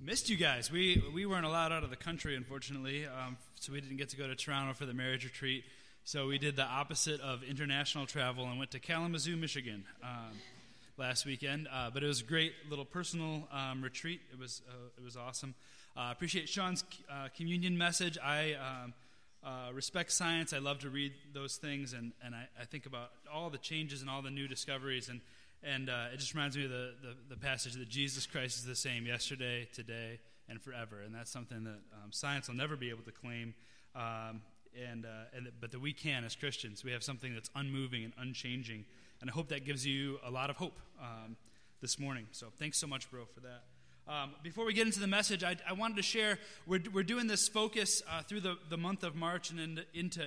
Missed you guys. We weren't allowed out of the country, unfortunately, so we didn't get to go to Toronto for the marriage retreat. So we did the opposite of international travel and went to Kalamazoo, Michigan last weekend. But it was a great little personal retreat. It was awesome. Appreciate Sean's communion message. I respect science. I love to read those things, and I think about all the changes and all the new discoveries, and it just reminds me of the passage that Jesus Christ is the same yesterday, today, and forever. And that's something that science will never be able to claim, but that we can as Christians. We have something that's unmoving and unchanging. And I hope that gives you a lot of hope this morning. So thanks so much, bro, for that. Before we get into the message, I wanted to share, we're doing this focus through the month of March and into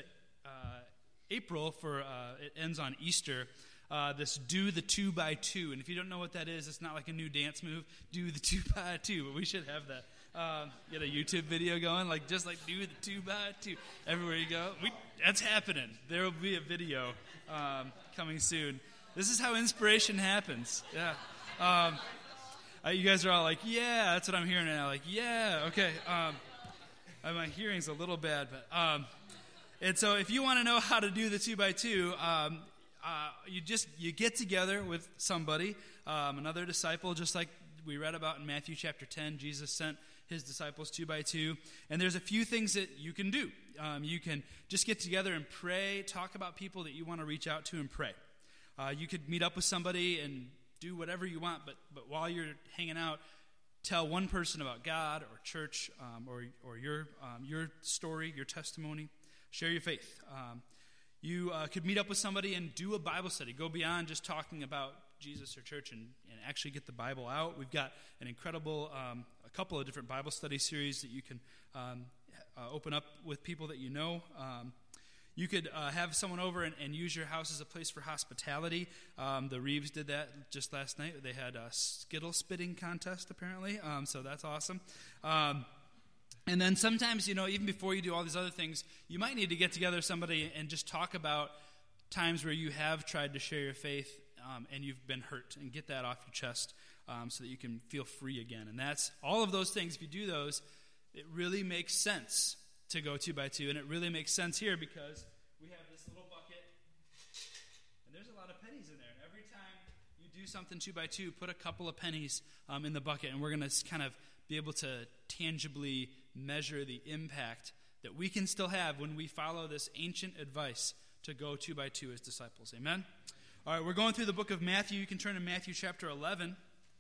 April for it ends on Easter. This do the 2x2, and if you don't know what that is, it's not like a new dance move. Do the 2x2, but we should have that. Get a YouTube video going, just do the 2x2 everywhere you go. That's happening. There will be a video coming soon. This is how inspiration happens. Yeah. You guys are all like, yeah, that's what I'm hearing now. Like, yeah, okay. My hearing's a little bad, but and so if you want to know how to do the 2x2. You get together with somebody, another disciple, just like we read about in Matthew chapter 10. Jesus sent his disciples 2x2, and there's a few things that you can do. You can just get together and pray, talk about people that you want to reach out to and pray. You could meet up with somebody and do whatever you want, but while you're hanging out, tell one person about God or church or your story, your testimony. Share your faith. You could meet up with somebody and do a Bible study. Go beyond just talking about Jesus or church and actually get the Bible out. We've got an incredible, a couple of different Bible study series that you can open up with people that you know. You could have someone over and use your house as a place for hospitality. The Reeves did that just last night. They had a Skittle spitting contest, apparently, so that's awesome. And then sometimes, even before you do all these other things, you might need to get together with somebody and just talk about times where you have tried to share your faith and you've been hurt, and get that off your chest so that you can feel free again. And that's all of those things. If you do those, it really makes sense to go 2x2. And it really makes sense here because we have this little bucket, and there's a lot of pennies in there. And every time you do something 2x2, put a couple of pennies in the bucket, and we're going to kind of be able to tangibly measure the impact that we can still have when we follow this ancient advice to go 2x2 as disciples. Amen? All right, we're going through the book of Matthew. You can turn to Matthew chapter 11.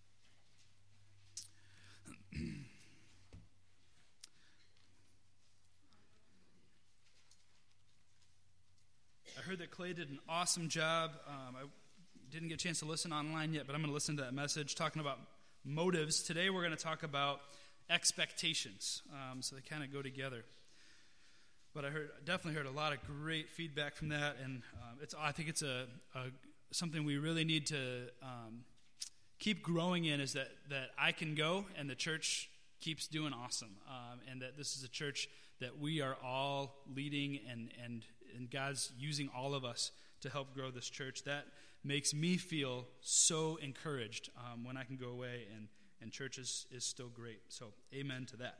I heard that Clay did an awesome job. I didn't get a chance to listen online yet, but I'm going to listen to that message talking about motives. Today we're going to talk about expectations, so they kind of go together. But I definitely heard a lot of great feedback from that, and I think it's something we really need to keep growing in. Is that I can go and the church keeps doing awesome, and that this is a church that we are all leading, and God's using all of us to help grow this church. That makes me feel so encouraged when I can go away and church is still great. So amen to that.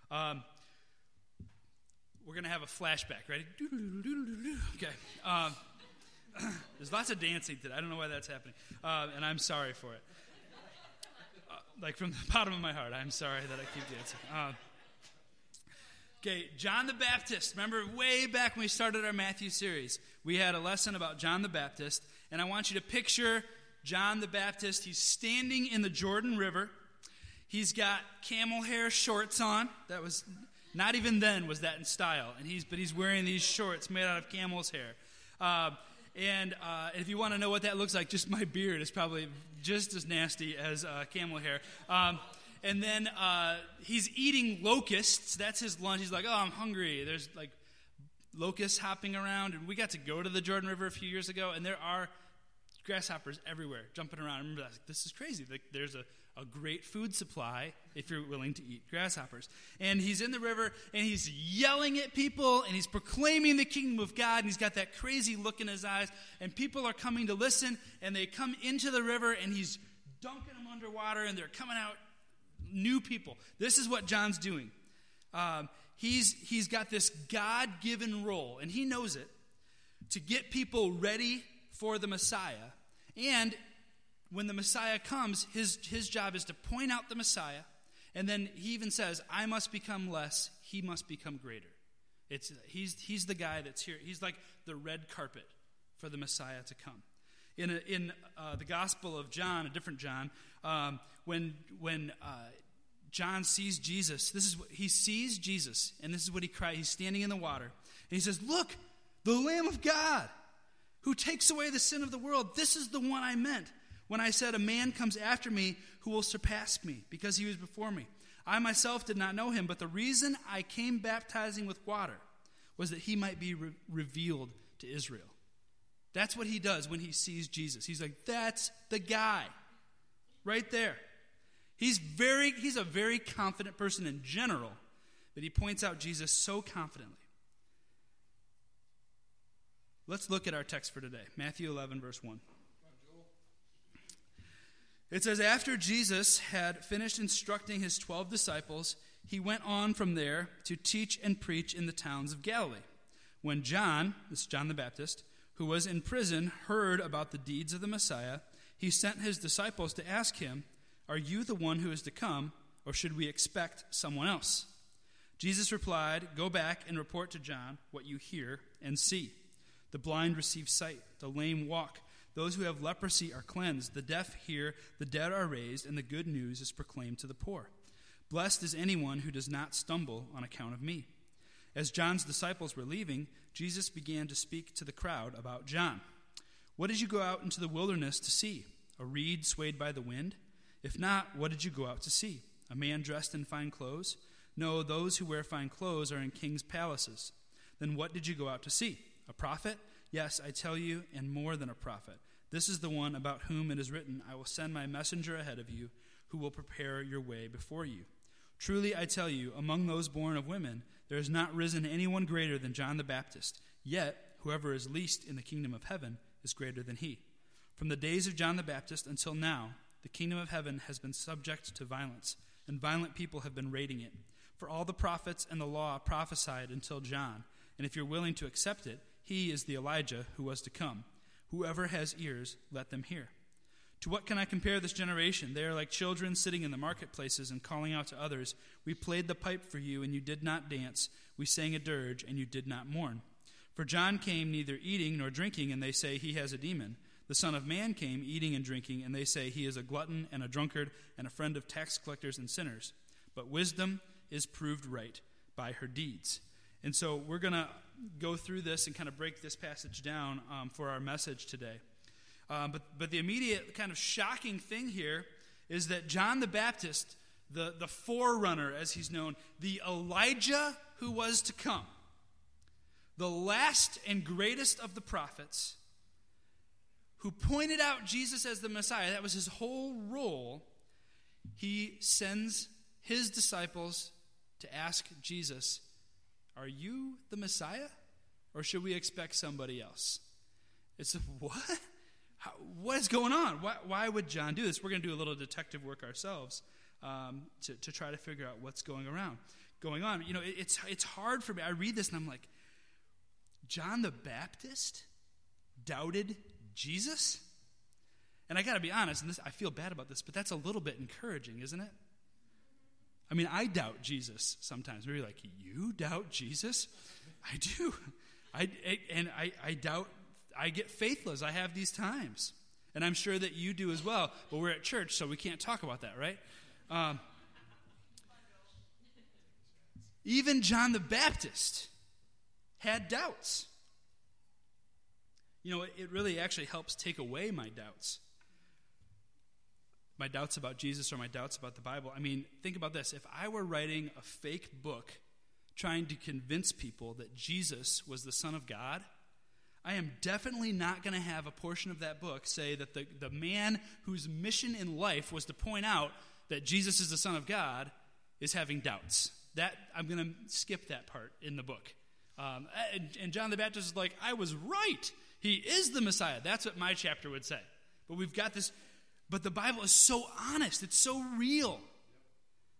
We're going to have a flashback. Ready? Okay. There's lots of dancing today. I don't know why that's happening. And I'm sorry for it. From the bottom of my heart, I'm sorry that I keep dancing. Okay, John the Baptist. Remember way back when we started our Matthew series, we had a lesson about John the Baptist. And I want you to picture John the Baptist. He's standing in the Jordan River. He's got camel hair shorts on. That was, not even then was that in style. But he's wearing these shorts made out of camel's hair. And if you want to know what that looks like, just my beard is probably just as nasty as camel hair. And then he's eating locusts. That's his lunch. He's like, oh, I'm hungry. There's locusts hopping around. And we got to go to the Jordan River a few years ago, and there are grasshoppers everywhere jumping around. I remember that. This is crazy. There's a great food supply if you're willing to eat grasshoppers. And he's in the river, and he's yelling at people, and he's proclaiming the kingdom of God, and he's got that crazy look in his eyes. And people are coming to listen, and they come into the river, and he's dunking them underwater, and they're coming out new people. This is what John's doing. He's got this God-given role, and he knows it, to get people ready for the Messiah. And when the Messiah comes, his job is to point out the Messiah, and then he even says, I must become less, he must become greater. He's the guy that's here. He's like the red carpet for the Messiah to come. In the Gospel of John, a different John, when John sees Jesus, he sees Jesus, and this is what he cries. He's standing in the water, and he says, look, the Lamb of God, who takes away the sin of the world. This is the one I meant when I said, a man comes after me who will surpass me, because he was before me. I myself did not know him, but the reason I came baptizing with water was that he might be revealed to Israel. That's what he does when he sees Jesus. He's like, that's the guy right there. He's a very confident person in general, but he points out Jesus so confidently. Let's look at our text for today, Matthew 11, verse 1. It says, after Jesus had finished instructing his 12 disciples, he went on from there to teach and preach in the towns of Galilee. When John, this is John the Baptist, who was in prison, heard about the deeds of the Messiah, he sent his disciples to ask him, are you the one who is to come, or should we expect someone else? Jesus replied, go back and report to John what you hear and see. The blind receive sight, the lame walk, those who have leprosy are cleansed, the deaf hear, the dead are raised, and the good news is proclaimed to the poor. Blessed is anyone who does not stumble on account of me. As John's disciples were leaving, Jesus began to speak to the crowd about John. What did you go out into the wilderness to see? A reed swayed by the wind? If not, what did you go out to see? A man dressed in fine clothes? No, those who wear fine clothes are in king's palaces. Then what did you go out to see? A prophet? Yes, I tell you, and more than a prophet. This is the one about whom it is written, I will send my messenger ahead of you, who will prepare your way before you. Truly, I tell you, among those born of women, there has not risen anyone greater than John the Baptist. Yet, whoever is least in the kingdom of heaven is greater than he. From the days of John the Baptist until now, the kingdom of heaven has been subject to violence, and violent people have been raiding it. For all the prophets and the law prophesied until John, and if you're willing to accept it, he is the Elijah who was to come. Whoever has ears, let them hear. To what can I compare this generation? They are like children sitting in the marketplaces and calling out to others, we played the pipe for you, and you did not dance. We sang a dirge, and you did not mourn. For John came neither eating nor drinking, and they say he has a demon. The Son of Man came eating and drinking, and they say he is a glutton and a drunkard and a friend of tax collectors and sinners. But wisdom is proved right by her deeds. And so we're going to go through this and kind of break this passage down for our message today. But the immediate kind of shocking thing here is that John the Baptist, the forerunner, as he's known, the Elijah who was to come, the last and greatest of the prophets, who pointed out Jesus as the Messiah, that was his whole role, he sends his disciples to ask Jesus, are you the Messiah, or should we expect somebody else? It's what? What is going on? Why would John do this? We're going to do a little detective work ourselves to try to figure out what's going on. You know, it's hard for me. I read this and I'm like, John the Baptist doubted Jesus? And I got to be honest, and I feel bad about this, but that's a little bit encouraging, isn't it? I mean, I doubt Jesus sometimes. Maybe like, you doubt Jesus? I do. I doubt. I get faithless. I have these times. And I'm sure that you do as well. But we're at church, so we can't talk about that, right? Even John the Baptist had doubts. You know, it really actually helps take away my doubts. My doubts about Jesus or my doubts about the Bible. I mean, think about this. If I were writing a fake book trying to convince people that Jesus was the Son of God, I am definitely not going to have a portion of that book say that the man whose mission in life was to point out that Jesus is the Son of God is having doubts. That I'm going to skip that part in the book. And John the Baptist is like, I was right. He is the Messiah. That's what my chapter would say. But we've got this. But the Bible is so honest. It's so real.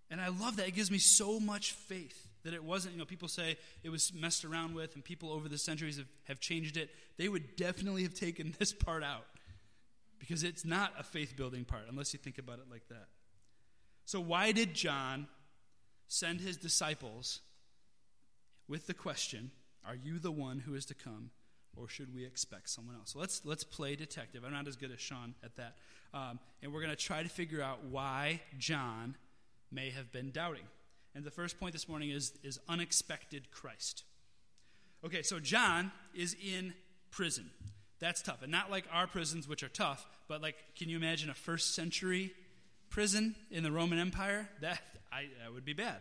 And I love that. It gives me so much faith that it wasn't, people say it was messed around with and people over the centuries have changed it. They would definitely have taken this part out because it's not a faith-building part unless you think about it like that. So why did John send his disciples with the question, are you the one who is to come, or should we expect someone else? So let's play detective. I'm not as good as Sean at that. And we're going to try to figure out why John may have been doubting. And the first point this morning is unexpected Christ. Okay, so John is in prison. That's tough. And not like our prisons, which are tough, but like, can you imagine a first century prison in the Roman Empire? That would be bad.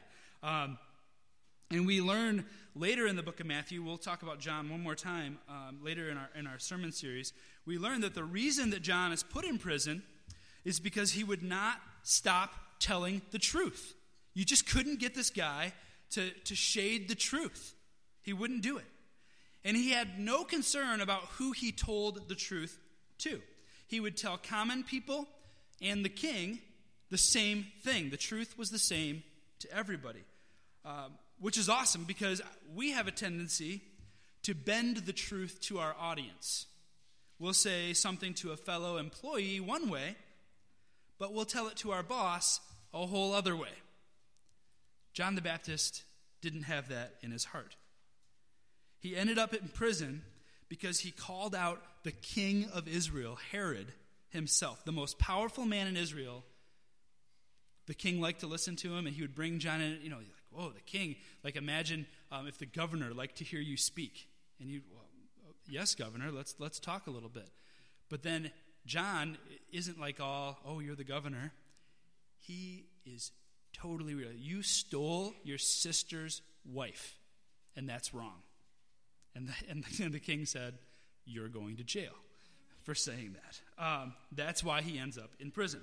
And we learn later in the book of Matthew, we'll talk about John one more time later in our sermon series, we learn that the reason that John is put in prison is because he would not stop telling the truth. You just couldn't get this guy to shade the truth. He wouldn't do it. And he had no concern about who he told the truth to. He would tell common people and the king the same thing. The truth was the same to everybody. Which is awesome because we have a tendency to bend the truth to our audience. We'll say something to a fellow employee one way, but we'll tell it to our boss a whole other way. John the Baptist didn't have that in his heart. He ended up in prison because he called out the king of Israel, Herod himself, the most powerful man in Israel. The king liked to listen to him, and he would bring John in, like, whoa, the king. Like, imagine if the governor liked to hear you speak. And you, well, yes, governor, let's talk a little bit. But then John isn't like you're the governor. He is totally real. You stole your sister's wife, and that's wrong. And the king said, you're going to jail for saying that. That's why he ends up in prison.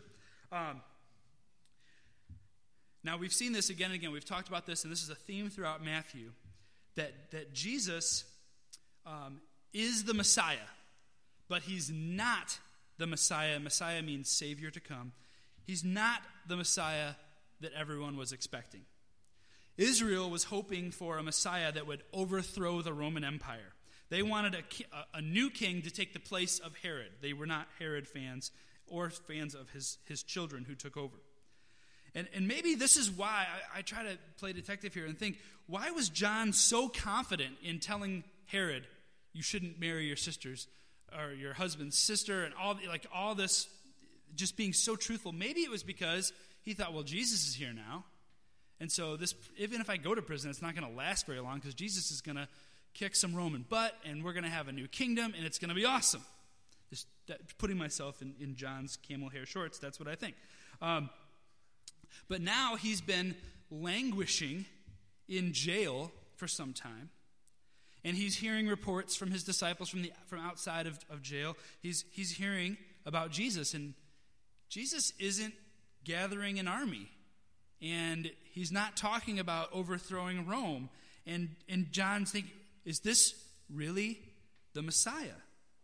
Now, we've seen this again and again. We've talked about this, and this is a theme throughout Matthew, that Jesus is the Messiah, but he's not the Messiah. Messiah means Savior to come. He's not the Messiah that everyone was expecting. Israel was hoping for a Messiah that would overthrow the Roman Empire. They wanted a new king to take the place of Herod. They were not Herod fans or fans of his children who took over. And maybe this is why I try to play detective here and think, why was John so confident in telling Herod, you shouldn't marry your sister's or your husband's sister and all this, just being so truthful? Maybe it was because he thought, well, Jesus is here now. And so this, even if I go to prison, it's not going to last very long because Jesus is going to kick some Roman butt and we're going to have a new kingdom and it's going to be awesome. Just putting myself in John's camel hair shorts, that's what I think. But now he's been languishing in jail for some time. And he's hearing reports from his disciples from outside of jail. He's hearing about Jesus. And Jesus isn't gathering an army. And he's not talking about overthrowing Rome. And John's thinking, is this really the Messiah?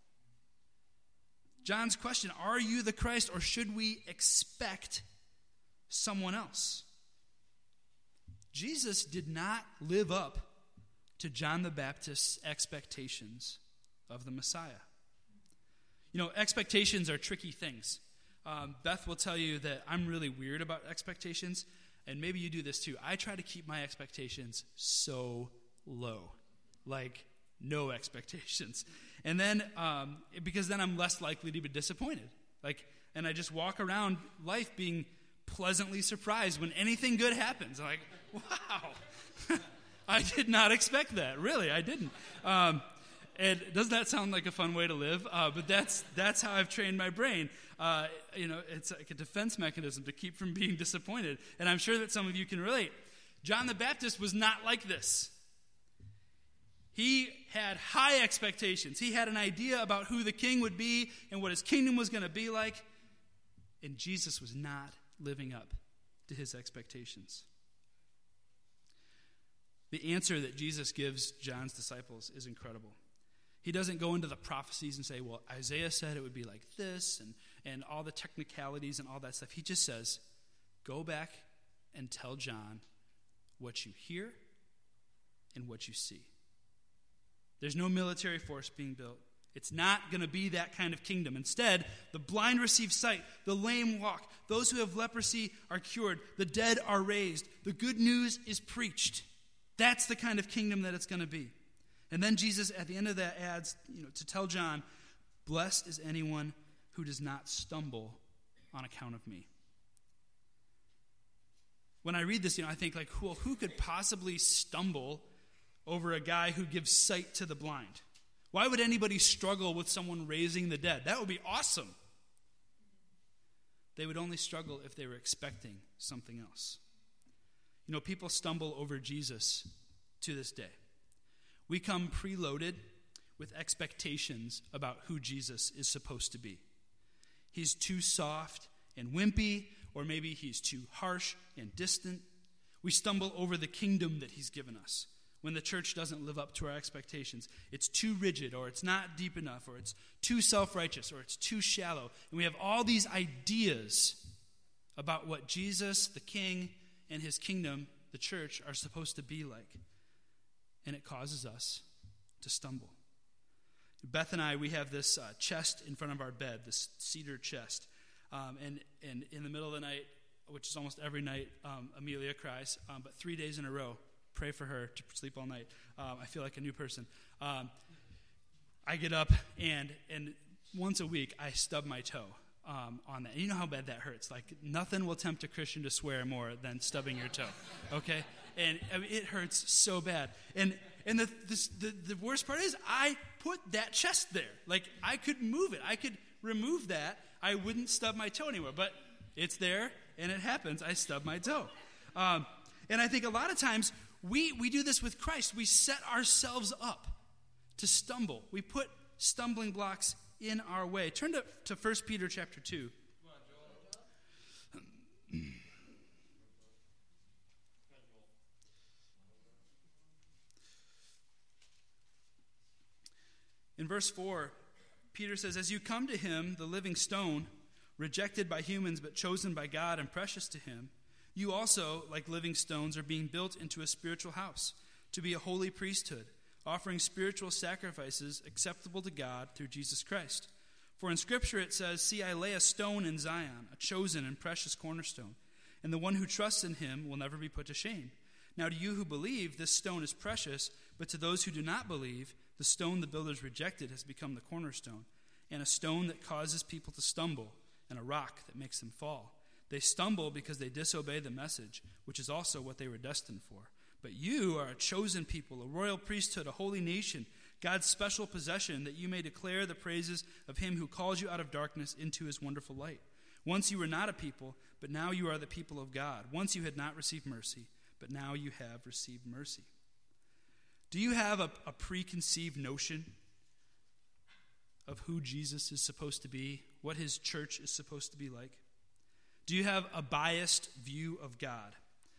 John's question, are you the Christ, or should we expect someone else? Jesus did not live up to John the Baptist's expectations of the Messiah. Expectations are tricky things. Beth will tell you that I'm really weird about expectations, and maybe you do this too. I try to keep my expectations so low, like no expectations. And then, because then I'm less likely to be disappointed. And I just walk around life being pleasantly surprised when anything good happens. I'm like, wow, I did not expect that. Really, I didn't. And doesn't that sound like a fun way to live? But that's how I've trained my brain. It's like a defense mechanism to keep from being disappointed. And I'm sure that some of you can relate. John the Baptist was not like this. He had high expectations. He had an idea about who the king would be and what his kingdom was going to be like. And Jesus was not living up to his expectations. The answer that Jesus gives John's disciples is incredible. He doesn't go into the prophecies and say, well, Isaiah said it would be like this and all the technicalities and all that stuff. He just says, go back and tell John what you hear and what you see. There's no military force being built. It's not going to be that kind of kingdom. Instead, the blind receive sight, the lame walk, those who have leprosy are cured, the dead are raised, the good news is preached. That's the kind of kingdom that it's going to be. And then Jesus, at the end of that, adds, to tell John, blessed is anyone who does not stumble on account of me. When I read this, I think, who could possibly stumble over a guy who gives sight to the blind? Why would anybody struggle with someone raising the dead? That would be awesome. They would only struggle if they were expecting something else. People stumble over Jesus to this day. We come preloaded with expectations about who Jesus is supposed to be. He's too soft and wimpy, or maybe he's too harsh and distant. We stumble over the kingdom that he's given us. When the church doesn't live up to our expectations, it's too rigid, or it's not deep enough, or it's too self-righteous, or it's too shallow. And we have all these ideas about what Jesus, the King, and his kingdom, the church, are supposed to be like. And it causes us to stumble. Beth and I, we have this chest in front of our bed, this cedar chest. And in the middle of the night, which is almost every night, Amelia cries, but 3 days in a row, pray for her to sleep all night. I feel like a new person. I get up, and once a week, I stub my toe on that. And you know how bad that hurts. Nothing will tempt a Christian to swear more than stubbing your toe, okay? And it hurts so bad. And the worst part is I put that chest there. I could move it. I could remove that. I wouldn't stub my toe anymore. But it's there, and it happens. I stub my toe. And I think a lot of times we do this with Christ. We set ourselves up to stumble. We put stumbling blocks in our way. Turn to 1 Peter chapter 2. In verse 4, Peter says, as you come to him, the living stone, rejected by humans but chosen by God and precious to him, you also, like living stones, are being built into a spiritual house, to be a holy priesthood, offering spiritual sacrifices acceptable to God through Jesus Christ. For in Scripture it says, see, I lay a stone in Zion, a chosen and precious cornerstone, and the one who trusts in him will never be put to shame. Now to you who believe, this stone is precious, but to those who do not believe, the stone the builders rejected has become the cornerstone, and a stone that causes people to stumble, and a rock that makes them fall. They stumble because they disobey the message, which is also what they were destined for. But you are a chosen people, a royal priesthood, a holy nation, God's special possession, that you may declare the praises of him who calls you out of darkness into his wonderful light. Once you were not a people, but now you are the people of God. Once you had not received mercy, but now you have received mercy. Do you have a preconceived notion of who Jesus is supposed to be, what his church is supposed to be like? Do you have a biased view of God?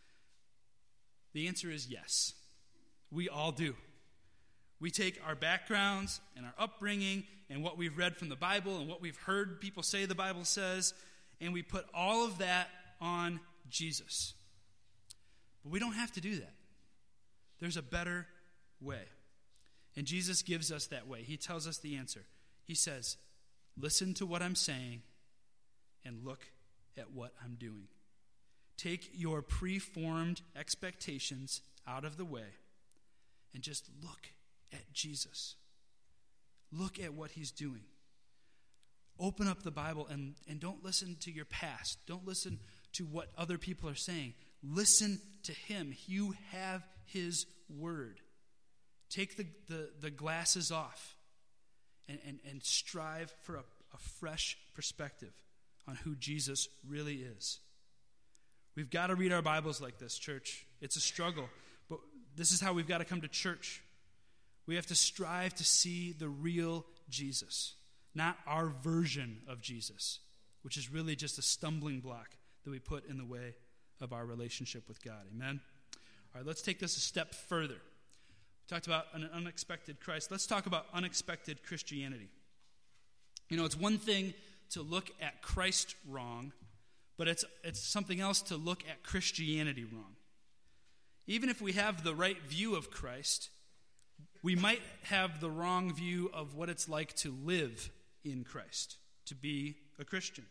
The answer is yes. We all do. We take our backgrounds and our upbringing and what we've read from the Bible and what we've heard people say the Bible says, and we put all of that on Jesus. But we don't have to do that. There's a better way. And Jesus gives us that way. He tells us the answer. He says, listen to what I'm saying and look at what I'm doing. Take your preformed expectations out of the way and just look at Jesus. Look at what he's doing. Open up the Bible and don't listen to your past. Don't listen to what other people are saying. Listen to him. You have his word. Take the glasses off and strive for a fresh perspective on who Jesus really is. We've got to read our Bibles like this, church. It's a struggle, but this is how we've got to come to church. We have to strive to see the real Jesus, not our version of Jesus, which is really just a stumbling block that we put in the way of our relationship with God. Amen? All right, let's take this a step further. We talked about an unexpected Christ. Let's talk about unexpected Christianity. It's one thing to look at Christ wrong, but it's something else to look at Christianity wrong. Even if we have the right view of Christ, we might have the wrong view of what it's like to live in Christ, to be a Christian.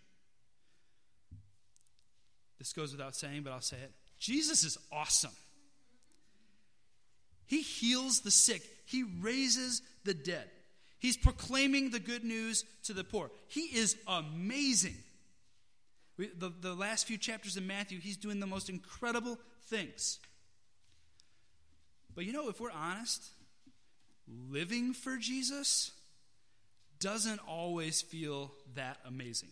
This goes without saying, but I'll say it. Jesus is awesome. He heals the sick. He raises the dead. He's proclaiming the good news to the poor. He is amazing. The last few chapters in Matthew, he's doing the most incredible things. But if we're honest, living for Jesus doesn't always feel that amazing.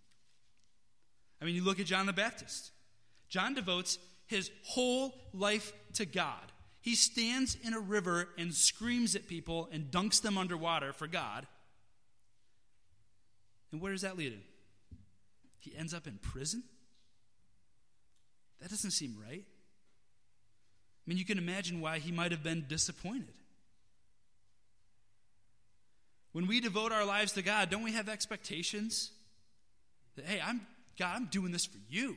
I mean, you look at John the Baptist. John devotes his whole life to God. He stands in a river and screams at people and dunks them underwater for God. And where does that lead him? He ends up in prison? That doesn't seem right. I mean, you can imagine why he might have been disappointed. When we devote our lives to God, don't we have expectations? That, hey, God, I'm doing this for you.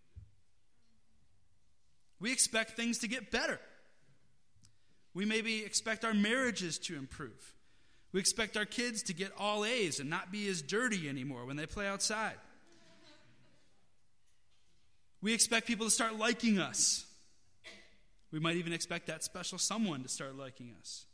We expect things to get better. We maybe expect our marriages to improve. We expect our kids to get all A's and not be as dirty anymore when they play outside. We expect people to start liking us. We might even expect that special someone to start liking us.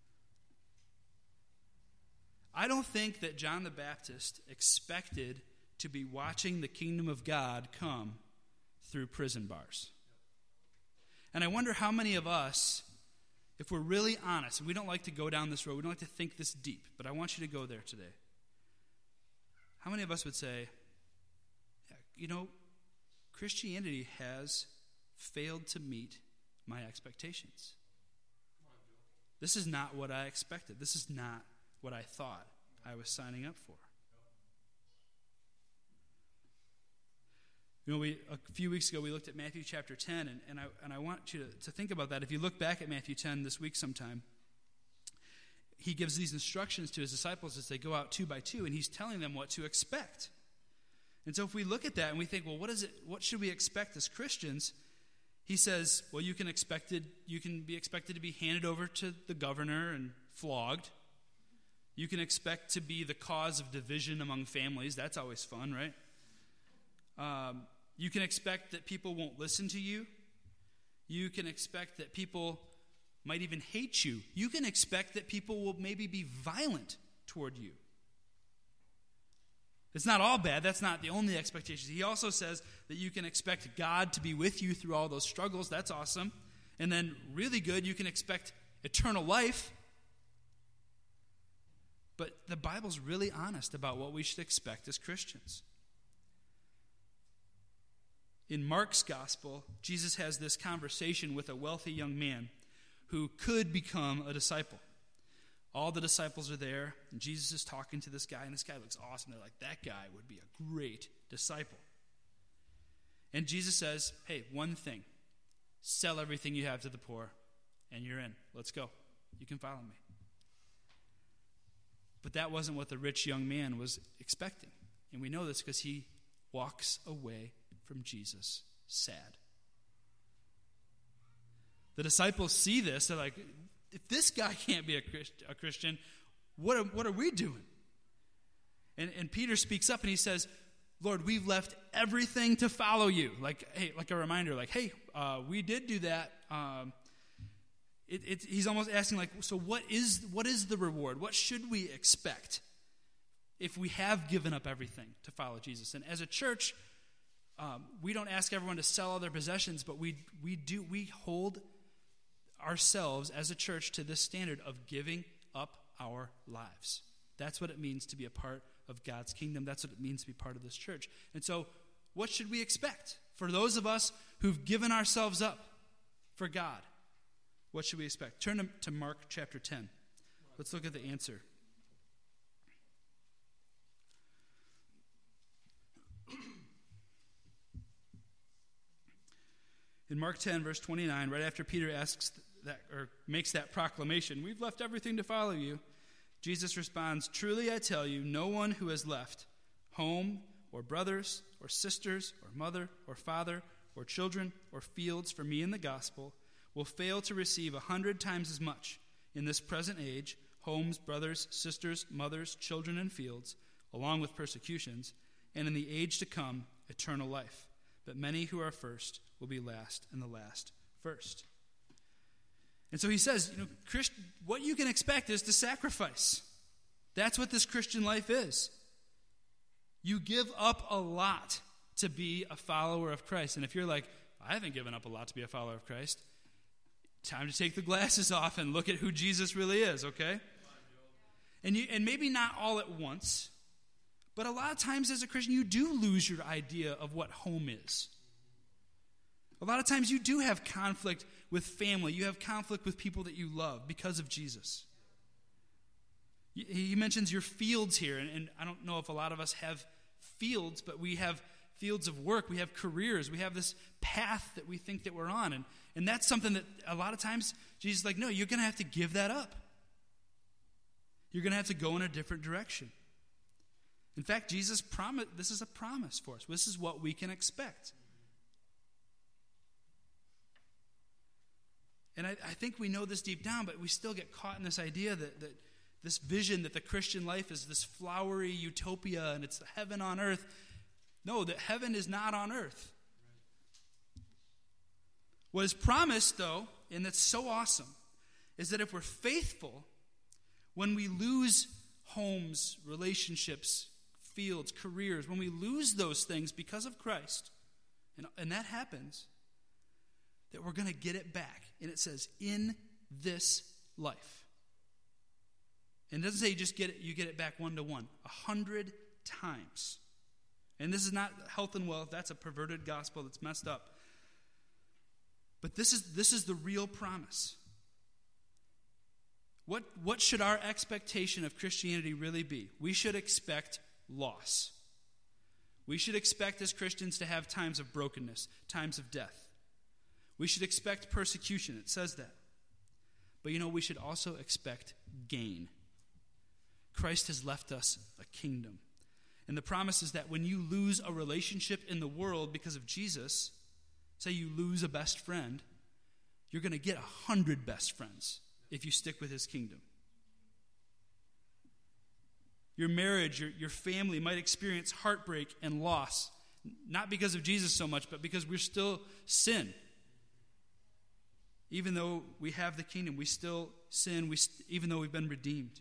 I don't think that John the Baptist expected to be watching the kingdom of God come through prison bars. And I wonder how many of us, if we're really honest, and we don't like to go down this road, we don't like to think this deep, but I want you to go there today. How many of us would say, Christianity has failed to meet my expectations. This is not what I expected. This is not what I thought I was signing up for. A few weeks ago we looked at Matthew chapter 10, and I want you to think about that. If you look back at Matthew 10 this week sometime, he gives these instructions to his disciples as they go out 2 by 2, and he's telling them what to expect. And so if we look at that and we think, well, what should we expect as Christians? He says, well, you can be expected to be handed over to the governor and flogged. You can expect to be the cause of division among families. That's always fun, right? You can expect that people won't listen to you. You can expect that people might even hate you. You can expect that people will maybe be violent toward you. It's not all bad. That's not the only expectation. He also says that you can expect God to be with you through all those struggles. That's awesome. And then really good, you can expect eternal life. But the Bible's really honest about what we should expect as Christians. In Mark's gospel, Jesus has this conversation with a wealthy young man who could become a disciple. All the disciples are there, and Jesus is talking to this guy, and this guy looks awesome. They're like, that guy would be a great disciple. And Jesus says, hey, one thing, sell everything you have to the poor, and you're in. Let's go. You can follow me. But that wasn't what the rich young man was expecting. And we know this because he walks away from Jesus sad. The disciples see this. They're like, if this guy can't be a Christian, what are we doing? And Peter speaks up and he says, Lord, we've left everything to follow you. Like a reminder, hey, we did do that. He's almost asking, so what is the reward? What should we expect if we have given up everything to follow Jesus? And as a church, we don't ask everyone to sell all their possessions, but we hold ourselves as a church to this standard of giving up our lives. That's what it means to be a part of God's kingdom. That's what it means to be part of this church. And so, what should we expect? For those of us who've given ourselves up for God, what should we expect? Turn to Mark chapter 10. Let's look at the answer. In Mark 10, verse 29, right after Peter asks that or makes that proclamation, we've left everything to follow you, Jesus responds, truly I tell you, no one who has left home or brothers or sisters or mother or father or children or fields for me in the gospel will fail to receive 100 times as much in this present age, homes, brothers, sisters, mothers, children, and fields, along with persecutions, and in the age to come, eternal life. But many who are first will be last, and the last first. And so he says, what you can expect is to sacrifice. That's what this Christian life is. You give up a lot to be a follower of Christ. And if you're like, I haven't given up a lot to be a follower of Christ, time to take the glasses off and look at who Jesus really is, okay? And maybe not all at once, but a lot of times as a Christian, you do lose your idea of what home is. A lot of times you do have conflict with family. You have conflict with people that you love because of Jesus. He mentions your fields here, and I don't know if a lot of us have fields, but we have fields of work. We have careers. We have this path that we think that we're on, and that's something that a lot of times Jesus is like, no, you're going to have to give that up. You're going to have to go in a different direction. In fact, Jesus promised, this is a promise for us. This is what we can expect. And I think we know this deep down, but we still get caught in this idea that this vision that the Christian life is this flowery utopia and it's heaven on earth. No, that heaven is not on earth. What is promised, though, and that's so awesome, is that if we're faithful, when we lose homes, relationships, fields, careers, when we lose those things because of Christ, and that happens, that we're going to get it back. And it says, in this life. And it doesn't say you get it back 1-to-1, 100 times. And this is not health and wealth. That's a perverted gospel that's messed up. But this is the real promise. What should our expectation of Christianity really be? We should expect loss. We should expect as Christians to have times of brokenness, times of death. We should expect persecution. It says that. But we should also expect gain. Christ has left us a kingdom. And the promise is that when you lose a relationship in the world because of Jesus, say you lose a best friend, you're going to get 100 best friends if you stick with his kingdom. Your marriage, your family might experience heartbreak and loss, not because of Jesus so much, but because we're still sin. Even though we have the kingdom, we still sin, even though we've been redeemed.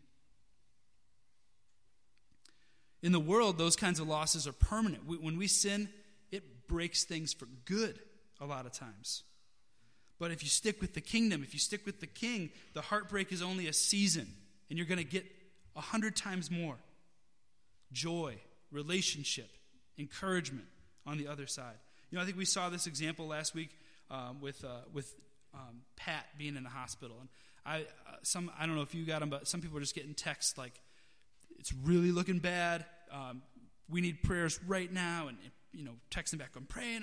In the world, those kinds of losses are permanent. When we sin, it breaks things for good a lot of times. But if you stick with the kingdom, if you stick with the king, the heartbreak is only a season, and you're going to get 100 times more. Joy, relationship, encouragement on the other side. I think we saw this example last week with Pat being in the hospital, and I don't know if you got them, but some people are just getting texts like, "It's really looking bad. We need prayers right now," and texting back, "I'm praying."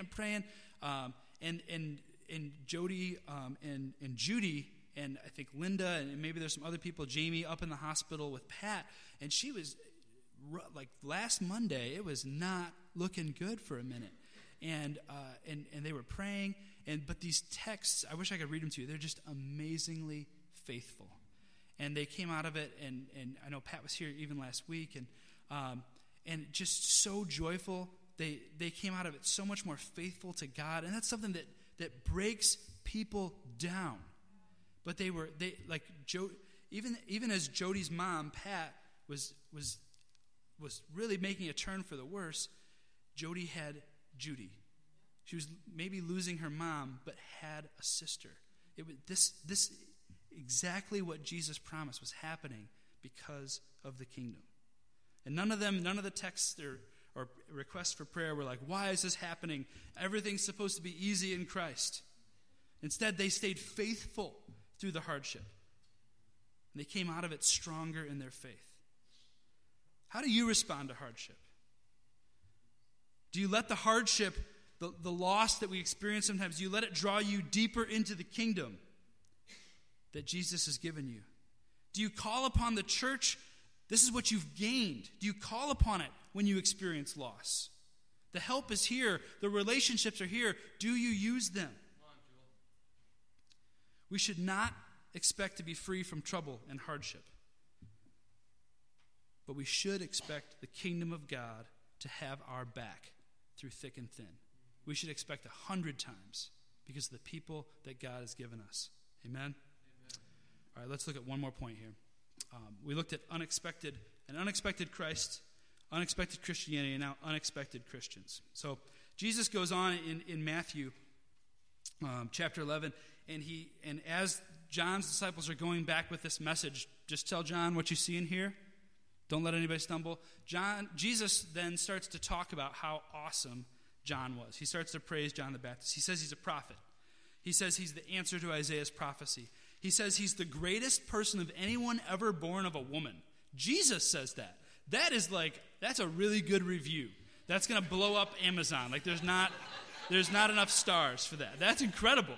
And Jody and Judy and I think Linda and maybe there's some other people, Jamie, up in the hospital with Pat, and she was like last Monday. It was not looking good for a minute, and they were praying. But these texts, I wish I could read them to you. They're just amazingly faithful. And they came out of it, and I know Pat was here even last week, and just so joyful. They came out of it so much more faithful to God, and that's something that breaks people down. But even as Jody's mom, Pat, was really making a turn for the worse, Jody had Judy. She was maybe losing her mom, but had a sister. It was this exactly what Jesus promised was happening because of the kingdom. And none of the texts or requests for prayer were like, "Why is this happening? Everything's supposed to be easy in Christ." Instead, they stayed faithful through the hardship. And they came out of it stronger in their faith. How do you respond to hardship? Do you let the hardship, the loss that we experience sometimes, do you let it draw you deeper into the kingdom that Jesus has given you? Do you call upon the church? This is what you've gained. Do you call upon it when you experience loss? The help is here. The relationships are here. Do you use them? We should not expect to be free from trouble and hardship. But we should expect the kingdom of God to have our back through thick and thin. We should expect 100 times because of the people that God has given us. Amen? All right, let's look at one more point here. We looked at unexpected Christ, unexpected Christianity, and now unexpected Christians. So Jesus goes on in Matthew chapter 11, and as John's disciples are going back with this message, just tell John what you see and hear. Don't let anybody stumble. Jesus then starts to talk about how awesome John was. He starts to praise John the Baptist. He says he's a prophet. He says he's the answer to Isaiah's prophecy. He says he's the greatest person of anyone ever born of a woman. Jesus says that. That's a really good review. That's going to blow up Amazon. Like there's not enough stars for that. That's incredible.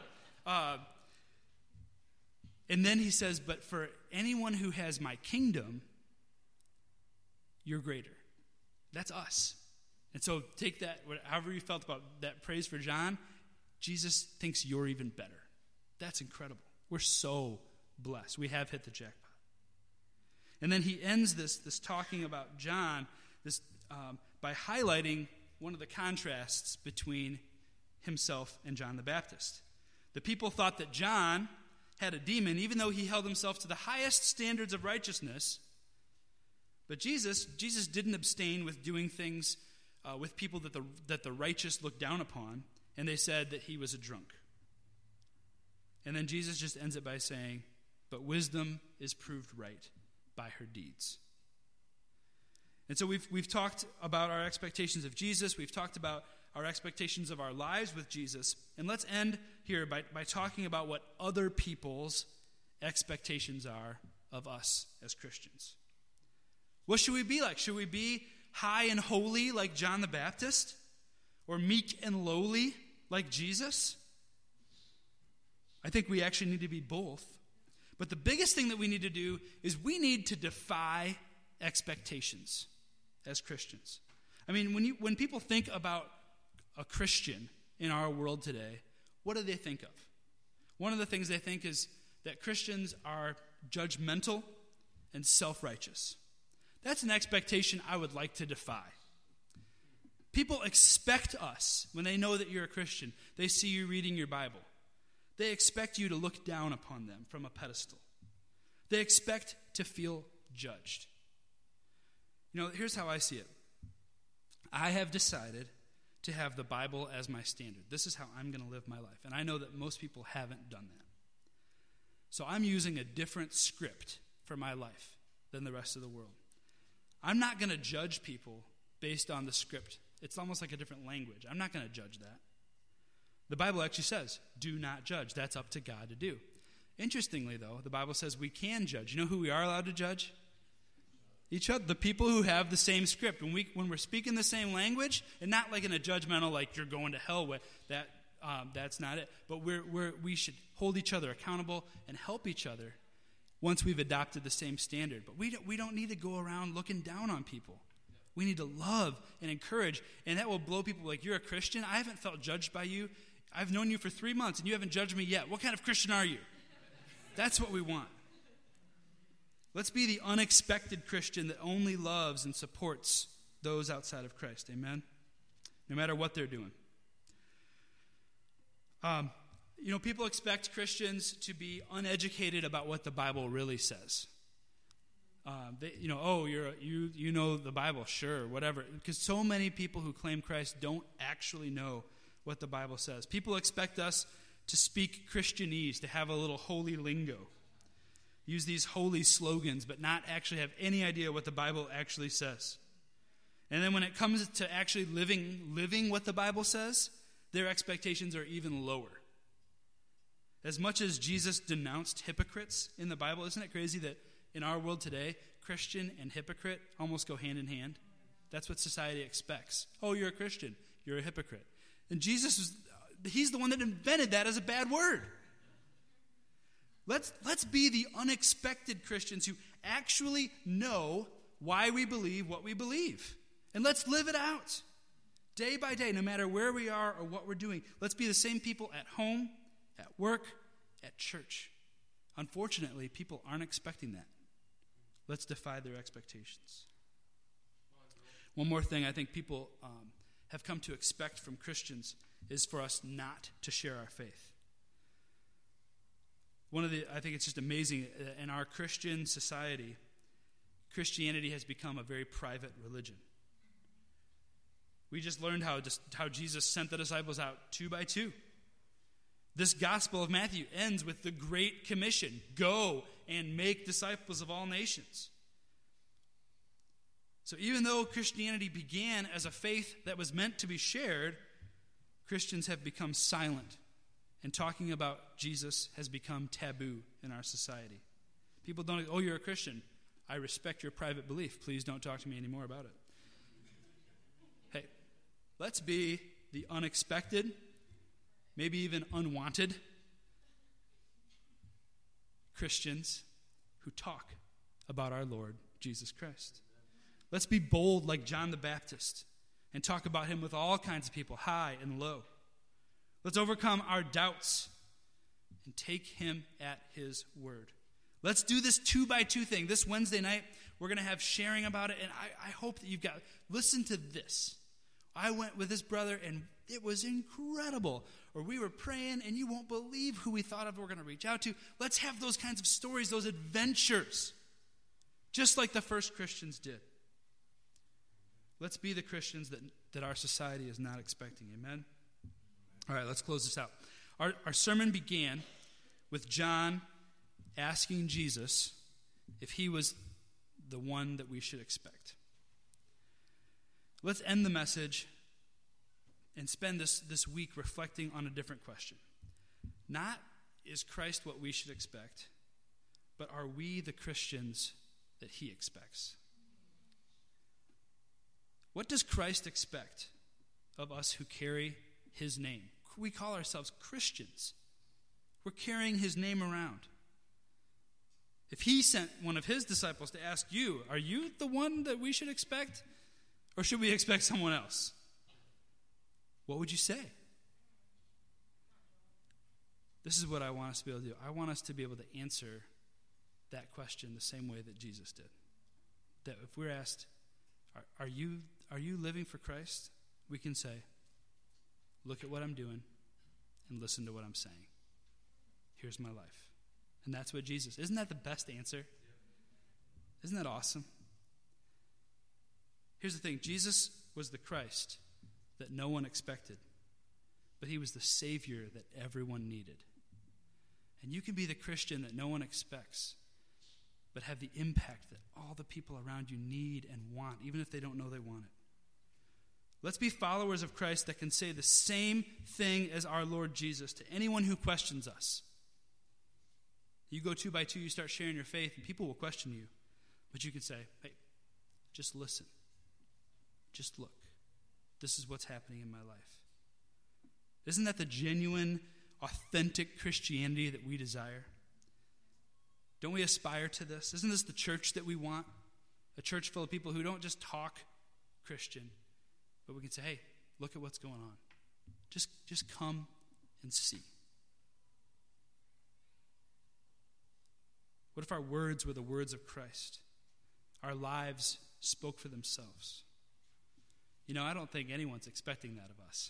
And then he says, but for anyone who has my kingdom, you're greater. That's us. And so take that, however you felt about that praise for John, Jesus thinks you're even better. That's incredible. We're so blessed. We have hit the jackpot. And then he ends this talking about John by highlighting one of the contrasts between himself and John the Baptist. The people thought that John had a demon, even though he held himself to the highest standards of righteousness. But Jesus didn't abstain with doing things with people that the righteous looked down upon, and they said that he was a drunk. And then Jesus just ends it by saying, but wisdom is proved right by her deeds. And so we've talked about our expectations of Jesus. We've talked about our expectations of our lives with Jesus. And let's end here by talking about what other people's expectations are of us as Christians. What should we be like? Should we be high and holy like John the Baptist? Or meek and lowly like Jesus? I think we actually need to be both. But the biggest thing that we need to do is we need to defy expectations as Christians. I mean, when people think about a Christian in our world today, what do they think of? One of the things they think is that Christians are judgmental and self-righteous. That's an expectation I would like to defy. People expect us, when they know that you're a Christian, they see you reading your Bible. They expect you to look down upon them from a pedestal. They expect to feel judged. You know, here's how I see it. I have decided to have the Bible as my standard. This is how I'm going to live my life. And I know that most people haven't done that. So I'm using a different script for my life than the rest of the world. I'm not going to judge people based on the script. It's almost like a different language. I'm not going to judge that. The Bible actually says, do not judge. That's up to God to do. Interestingly, though, the Bible says we can judge. You know who we are allowed to judge? Each other, the people who have the same script. When we're speaking the same language, and not like in a judgmental, like you're going to hell with that. That's not it. But we should hold each other accountable and help each other once we've adopted the same standard. But we don't need to go around looking down on people. We need to love and encourage, and that will blow people like, you're a Christian? I haven't felt judged by you. I've known you for 3 months, and you haven't judged me yet. What kind of Christian are you? That's what we want. Let's be the unexpected Christian that only loves and supports those outside of Christ. Amen? No matter what they're doing. People expect Christians to be uneducated about what the Bible really says. You know the Bible, sure, whatever. Because so many people who claim Christ don't actually know what the Bible says. People expect us to speak Christianese, to have a little holy lingo, use these holy slogans, but not actually have any idea what the Bible actually says. And then when it comes to actually living what the Bible says, their expectations are even lower. As much as Jesus denounced hypocrites in the Bible, isn't it crazy that in our world today, Christian and hypocrite almost go hand in hand? That's what society expects. Oh, you're a Christian. You're a hypocrite. And he's the one that invented that as a bad word. Let's be the unexpected Christians who actually know why we believe what we believe. And let's live it out. Day by day, no matter where we are or what we're doing, let's be the same people at home, at work, at church. Unfortunately, people aren't expecting that. Let's defy their expectations. One more thing I think people have come to expect from Christians is for us not to share our faith. I think it's just amazing, in our Christian society, Christianity has become a very private religion. We just learned how Jesus sent the disciples out 2 by 2. This Gospel of Matthew ends with the Great Commission. Go and make disciples of all nations. So even though Christianity began as a faith that was meant to be shared, Christians have become silent, and talking about Jesus has become taboo in our society. People don't, oh, you're a Christian. I respect your private belief. Please don't talk to me anymore about it. Hey, let's be the unexpected, maybe even unwanted Christians who talk about our Lord Jesus Christ. Let's be bold like John the Baptist and talk about him with all kinds of people, high and low. Let's overcome our doubts and take him at his word. Let's do this 2 by 2 thing. This Wednesday night, we're going to have sharing about it, and I hope that listen to this. I went with this brother, and it was incredible. Or we were praying, and you won't believe who we thought of we're going to reach out to. Let's have those kinds of stories, those adventures, just like the first Christians did. Let's be the Christians that our society is not expecting. Amen? All right, let's close this out. Our sermon began with John asking Jesus if he was the one that we should expect. Let's end the message and spend this week reflecting on a different question. Not, is Christ what we should expect, but are we the Christians that he expects? What does Christ expect of us who carry his name? We call ourselves Christians. We're carrying his name around. If he sent one of his disciples to ask you, are you the one that we should expect? Or should we expect someone else? What would you say? This is what I want us to be able to do. I want us to be able to answer that question the same way that Jesus did. That if we're asked, are you living for Christ? We can say, look at what I'm doing and listen to what I'm saying. Here's my life. And that's what Jesus, isn't that the best answer? Isn't that awesome? Here's the thing, Jesus was the Christ that no one expected, but he was the Savior that everyone needed. And you can be the Christian that no one expects, but have the impact that all the people around you need and want, even if they don't know they want it. Let's be followers of Christ that can say the same thing as our Lord Jesus to anyone who questions us. You go 2 by 2, you start sharing your faith, and people will question you. But you can say, hey, just listen. Just look. This is what's happening in my life. Isn't that the genuine, authentic Christianity that we desire? Don't we aspire to this? Isn't this the church that we want? A church full of people who don't just talk Christian, but we can say, hey, look at what's going on. Just come and see. What if our words were the words of Christ? Our lives spoke for themselves. I don't think anyone's expecting that of us.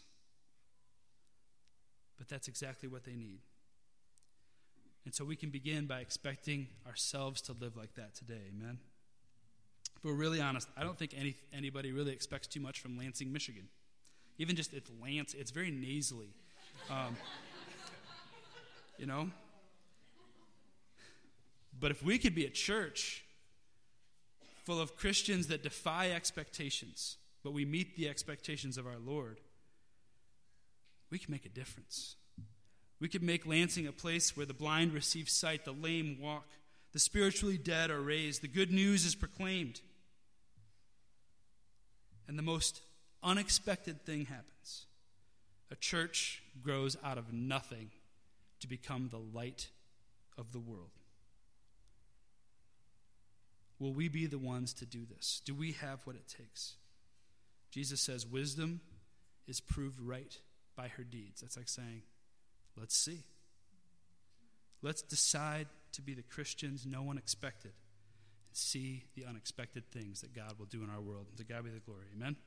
But that's exactly what they need. And so we can begin by expecting ourselves to live like that today. Amen? If we're really honest, I don't think anybody really expects too much from Lansing, Michigan. Even just it's Lance, it's very nasally. But if we could be a church full of Christians that defy expectations, but we meet the expectations of our Lord, we can make a difference. We could make Lansing a place where the blind receive sight, the lame walk, the spiritually dead are raised, the good news is proclaimed. And the most unexpected thing happens. A church grows out of nothing to become the light of the world. Will we be the ones to do this? Do we have what it takes? Jesus says wisdom is proved right by her deeds. That's like saying, let's see. Let's decide to be the Christians no one expected and see the unexpected things that God will do in our world. And to God be the glory. Amen?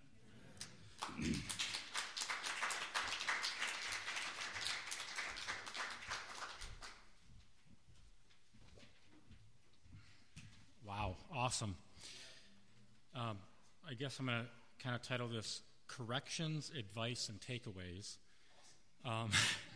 Wow, awesome. I guess I'm going to kind of title this Corrections, Advice, and Takeaways.